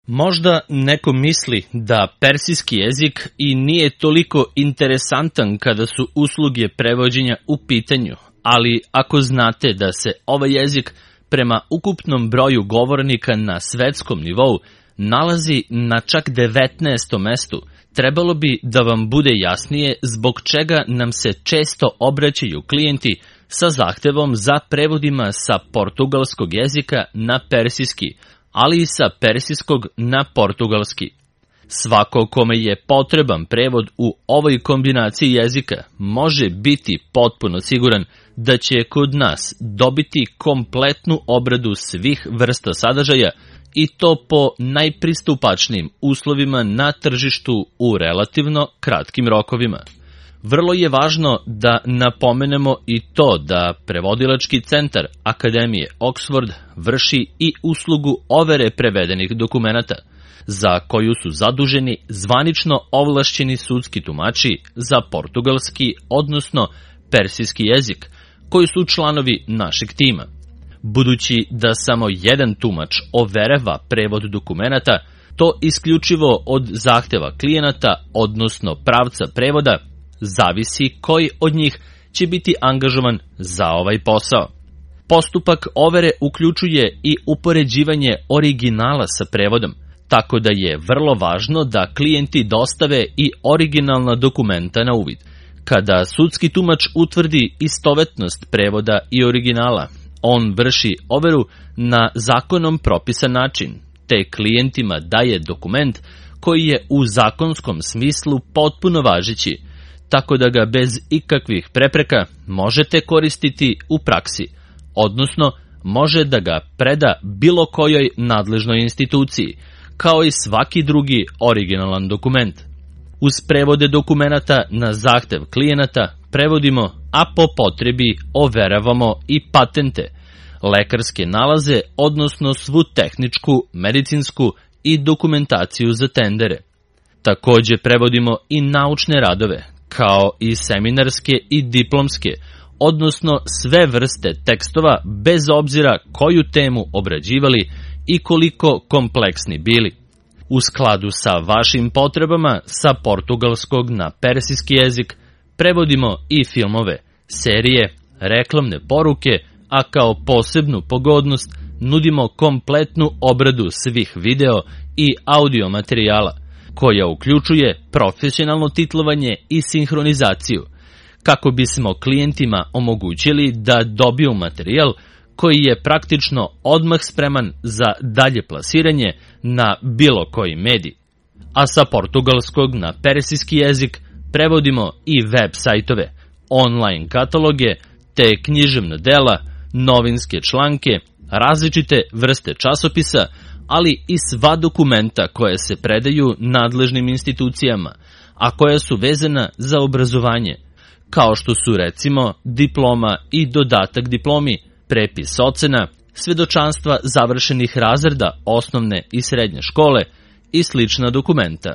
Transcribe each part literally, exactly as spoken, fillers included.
Možda neko misli da persijski jezik i nije toliko interesantan kada su usluge prevođenja u pitanju, ali ako znate da se ovaj jezik prema ukupnom broju govornika na svetskom nivou nalazi na čak devetnaestom mestu, trebalo bi da vam bude jasnije zbog čega nam se često obraćaju klijenti sa zahtevom za prevodima sa portugalskog jezika na persijski, ali i sa persijskog na portugalski. Svako kome je potreban prevod u ovoj kombinaciji jezika može biti potpuno siguran da će kod nas dobiti kompletnu obradu svih vrsta sadržaja i to po najpristupačnijim uslovima na tržištu u relativno kratkim rokovima. Vrlo je važno da napomenemo i to da Prevodilački centar Akademije Oxford vrši i uslugu overe prevedenih dokumenata, za koju su zaduženi zvanično ovlašćeni sudski tumači za portugalski, odnosno persijski jezik, koji su članovi našeg tima. Budući da samo jedan tumač overava prevod dokumenata, to isključivo od zahteva klijenata, odnosno pravca prevoda, zavisi koji od njih će biti angažovan za ovaj posao. Postupak overe uključuje i upoređivanje originala sa prevodom, tako da je vrlo važno da klijenti dostave i originalna dokumenta na uvid. Kada sudski tumač utvrdi istovetnost prevoda i originala, on vrši overu na zakonom propisan način, te klijentima daje dokument koji je u zakonskom smislu potpuno važeći, tako da ga bez ikakvih prepreka možete koristiti u praksi, odnosno može da ga preda bilo kojoj nadležnoj instituciji, kao i svaki drugi originalan dokument. Uz prevode dokumenata na zahtev klijenata prevodimo, a po potrebi overavamo i patente, lekarske nalaze, odnosno svu tehničku, medicinsku i dokumentaciju za tendere. Takođe prevodimo i naučne radove, kao i seminarske i diplomske, odnosno sve vrste tekstova bez obzira koju temu obrađivali i koliko kompleksni bili. U skladu sa vašim potrebama sa portugalskog na persijski jezik prevodimo i filmove, serije, reklamne poruke, a kao posebnu pogodnost nudimo kompletnu obradu svih video i audio materijala, koja uključuje profesionalno titlovanje i sinhronizaciju, kako bismo klijentima omogućili da dobiju materijal koji je praktično odmah spreman za dalje plasiranje na bilo koji medij. A sa portugalskog na persijski jezik prevodimo i web sajtove, online kataloge, te književna dela, novinske članke, različite vrste časopisa, ali i sva dokumenta koja se predaju nadležnim institucijama, a koja su vezana za obrazovanje, kao što su recimo diploma i dodatak diplomi, prepis ocena, svedočanstva završenih razreda osnovne i srednje škole i slična dokumenta.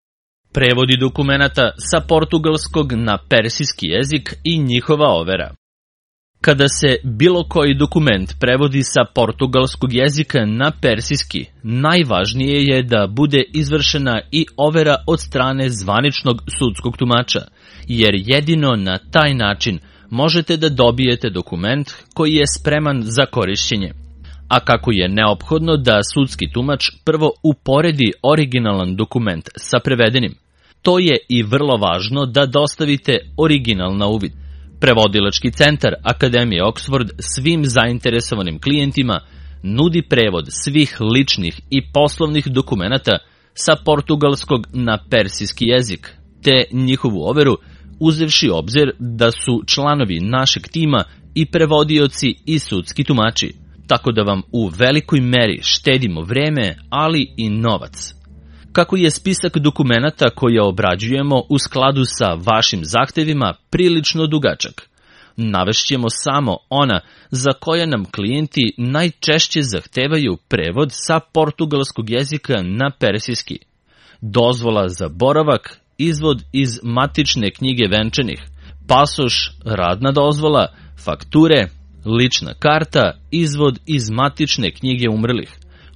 Prevodi dokumenata sa portugalskog na persijski jezik i njihova overa. Kada se bilo koji dokument prevodi sa portugalskog jezika na persijski, najvažnije je da bude izvršena i overa od strane zvaničnog sudskog tumača, jer jedino na taj način možete da dobijete dokument koji je spreman za korišćenje. A kako je neophodno da sudski tumač prvo uporedi originalan dokument sa prevedenim, to je i vrlo važno da dostavite original na uvid. Prevodilački centar Akademije Oxford svim zainteresovanim klijentima nudi prevod svih ličnih i poslovnih dokumenata sa portugalskog na persijski jezik, te njihovu overu, uzevši obzir da su članovi našeg tima i prevodioci i sudski tumači, tako da vam u velikoj meri štedimo vreme, ali i novac. Kako je spisak dokumenata koje obrađujemo u skladu sa vašim zahtevima prilično dugačak, navešćemo samo ona za koje nam klijenti najčešće zahtevaju prevod sa portugalskog jezika na persijski. Dozvola za boravak, izvod iz matične knjige venčanih, pasoš, radna dozvola, fakture, lična karta, izvod iz matične knjige umrlih,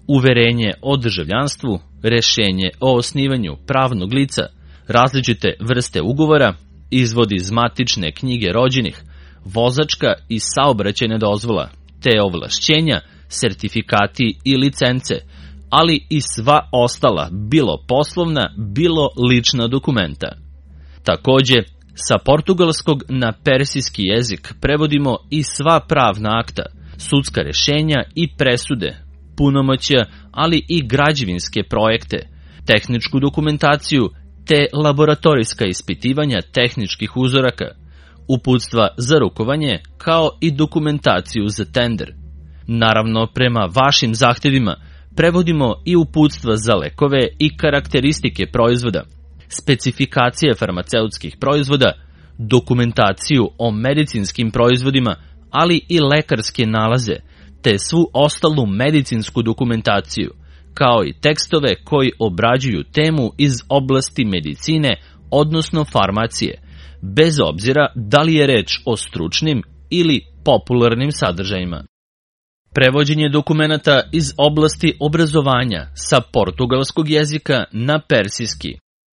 uverenje o državljanstvu, rešenje o osnivanju pravnog lica, različite vrste ugovora, izvod iz matične knjige rođenih, vozačka i saobraćajna dozvola, te ovlašćenja, sertifikati i licence, ali i sva ostala, bilo poslovna, bilo lična dokumenta. Takođe, sa portugalskog na persijski jezik prevodimo i sva pravna akta, sudska rešenja i presude, punomoćja, ali i građevinske projekte, tehničku dokumentaciju, te laboratorijska ispitivanja tehničkih uzoraka, uputstva za rukovanje, kao i dokumentaciju za tender. Naravno, prema vašim zahtevima, prevodimo i uputstva za lekove i karakteristike proizvoda, specifikacije farmaceutskih proizvoda, dokumentaciju o medicinskim proizvodima, ali i lekarske nalaze, te svu ostalu medicinsku dokumentaciju, kao i tekstove koji obrađuju temu iz oblasti medicine, odnosno farmacije, bez obzira da li je reč o stručnim ili popularnim sadržajima. Prevođenje dokumenata iz oblasti obrazovanja sa portugalskog jezika na persijski.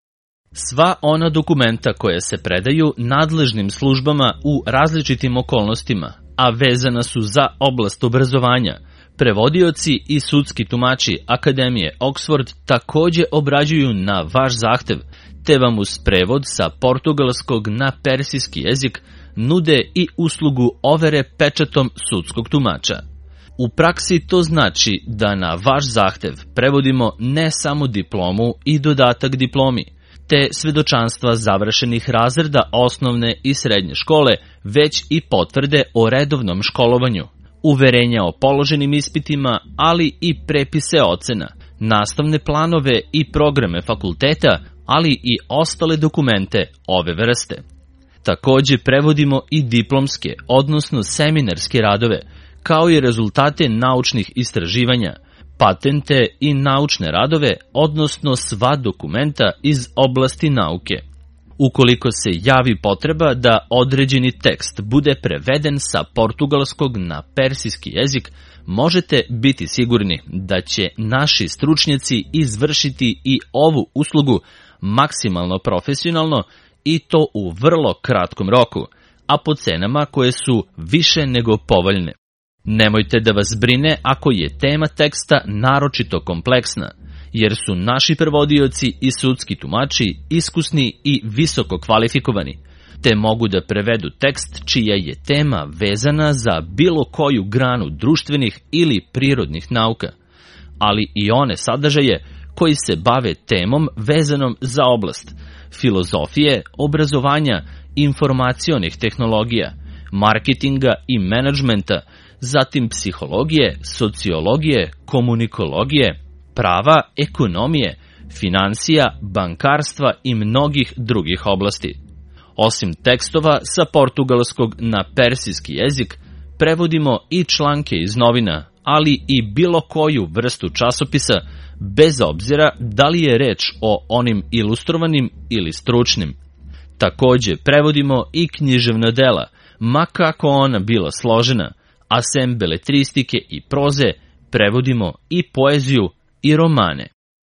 Sva ona dokumenta koja se predaju nadležnim službama u različitim okolnostima, a vezana su za oblast obrazovanja, prevodioci i sudski tumači Akademije Oxford takođe obrađuju na vaš zahtev, te vam uz prevod sa portugalskog na persijski jezik nude i uslugu overe pečatom sudskog tumača. U praksi to znači da na vaš zahtev prevodimo ne samo diplomu i dodatak diplomi, te svedočanstva završenih razreda osnovne i srednje škole, već i potvrde o redovnom školovanju, uverenja o položenim ispitima, ali i prepise ocena, nastavne planove i programe fakulteta, ali i ostale dokumente ove vrste. Takođe prevodimo i diplomske, odnosno seminarske radove, kao i rezultate naučnih istraživanja, patente i naučne radove, odnosno sva dokumenta iz oblasti nauke. Ukoliko se javi potreba da određeni tekst bude preveden sa portugalskog na persijski jezik, možete biti sigurni da će naši stručnjaci izvršiti i ovu uslugu maksimalno profesionalno i to u vrlo kratkom roku, a po cenama koje su više nego povoljne. Nemojte da vas brine ako je tema teksta naročito kompleksna, jer su naši prevodioci i sudski tumači iskusni i visoko kvalifikovani, te mogu da prevedu tekst čija je tema vezana za bilo koju granu društvenih ili prirodnih nauka, ali i one sadržaje koji se bave temom vezanom za oblast filozofije, obrazovanja, informacionih tehnologija, marketinga i menadžmenta, zatim psihologije, sociologije, komunikologije, prava, ekonomije, finansija, bankarstva i mnogih drugih oblasti. Osim tekstova sa portugalskog na persijski jezik, prevodimo i članke iz novina, ali i bilo koju vrstu časopisa, bez obzira da li je reč o onim ilustrovanim ili stručnim. Takođe prevodimo i književna dela, ma kako ona bila složena, a sem beletristike i proze, prevodimo i poeziju i romane.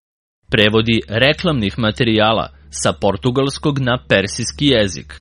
Prevodi reklamnih materijala sa portugalskog na persijski jezik.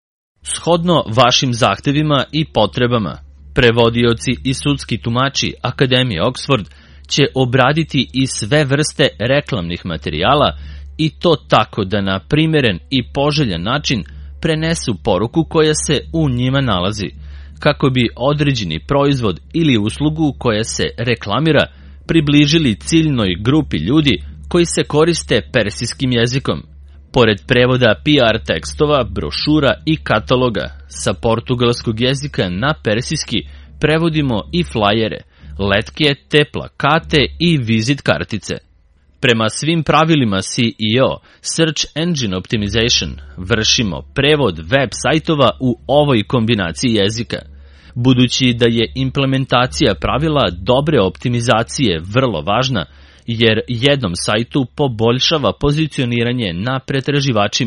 Shodno vašim zahtevima i potrebama, prevodioci i sudski tumači Akademije Oxford će obraditi i sve vrste reklamnih materijala i to tako da na primeren i poželjan način prenesu poruku koja se u njima nalazi, kako bi određeni proizvod ili uslugu koja se reklamira približili ciljnoj grupi ljudi koji se koriste persijskim jezikom. Pored prevoda P R tekstova, brošura i kataloga sa portugalskog jezika na persijski prevodimo i flajere, letke te plakate i vizit kartice. Prema svim pravilima S E O, Search Engine Optimization, vršimo prevod web sajtova u ovoj kombinaciji jezika. Budući da je implementacija pravila dobre optimizacije vrlo važna, jer jednom sajtu poboljšava pozicioniranje na pretraživačima,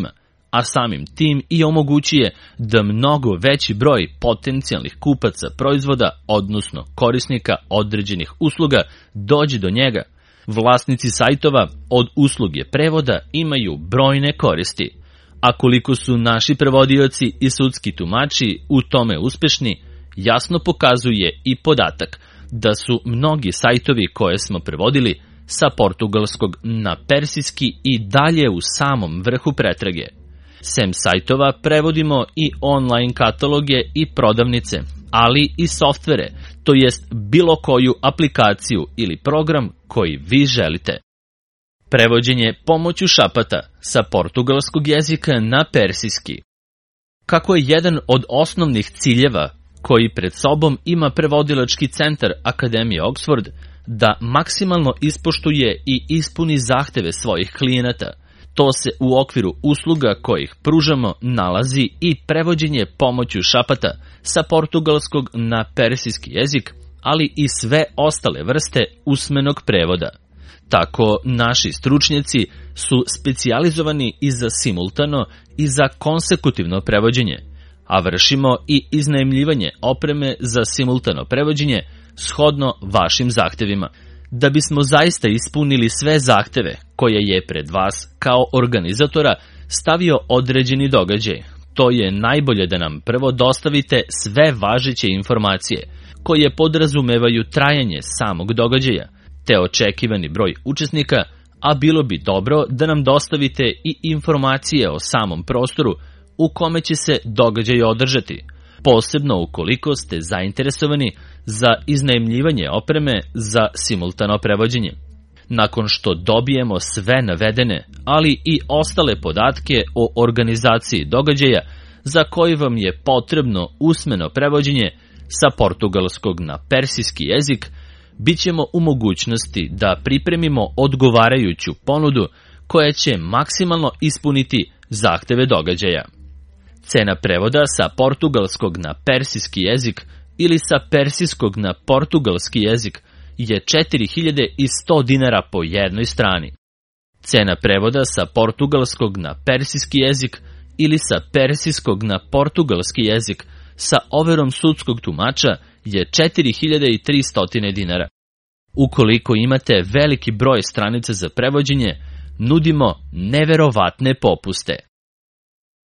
a samim tim i omogućuje da mnogo veći broj potencijalnih kupaca proizvoda, odnosno korisnika određenih usluga, dođe do njega. Vlasnici sajtova od usluge prevoda imaju brojne koristi, a koliko su naši prevodioci i sudski tumači u tome uspešni, jasno pokazuje i podatak da su mnogi sajtovi koje smo prevodili sa portugalskog na persijski i dalje u samom vrhu pretrage. Sem sajtova prevodimo i online kataloge i prodavnice, ali i softvere, to jest bilo koju aplikaciju ili program koji vi želite. Prevođenje pomoću šapata sa portugalskog jezika na persijski. Kako je jedan od osnovnih ciljeva koji pred sobom ima prevodilački centar Akademije Oxford da maksimalno ispoštuje i ispuni zahteve svojih klijenata, to se u okviru usluga kojih pružamo nalazi i prevođenje pomoću šapata sa portugalskog na persijski jezik, ali i sve ostale vrste usmenog prevoda. Tako naši stručnjaci su specijalizovani i za simultano i za konsekutivno prevođenje, a vršimo i iznajmljivanje opreme za simultano prevođenje shodno vašim zahtevima. Da bismo zaista ispunili sve zahteve koje je pred vas kao organizatora stavio određeni događaj, to je najbolje da nam prvo dostavite sve važeće informacije koje podrazumevaju trajanje samog događaja, te očekivani broj učesnika, a bilo bi dobro da nam dostavite i informacije o samom prostoru u kome će se događaj održati, posebno ukoliko ste zainteresovani za iznajmljivanje opreme za simultano prevođenje. Nakon što dobijemo sve navedene, ali i ostale podatke o organizaciji događaja za koji vam je potrebno usmeno prevođenje sa portugalskog na persijski jezik, bit ćemo u mogućnosti da pripremimo odgovarajuću ponudu koja će maksimalno ispuniti zahteve događaja. Cena prevoda sa portugalskog na persijski jezik ili sa persijskog na portugalski jezik je četiri hiljade sto dinara po jednoj strani. Cena prevoda sa portugalskog na persijski jezik ili sa persijskog na portugalski jezik sa overom sudskog tumača je četiri hiljade tristo dinara. Ukoliko imate veliki broj stranica za prevođenje, nudimo neverovatne popuste.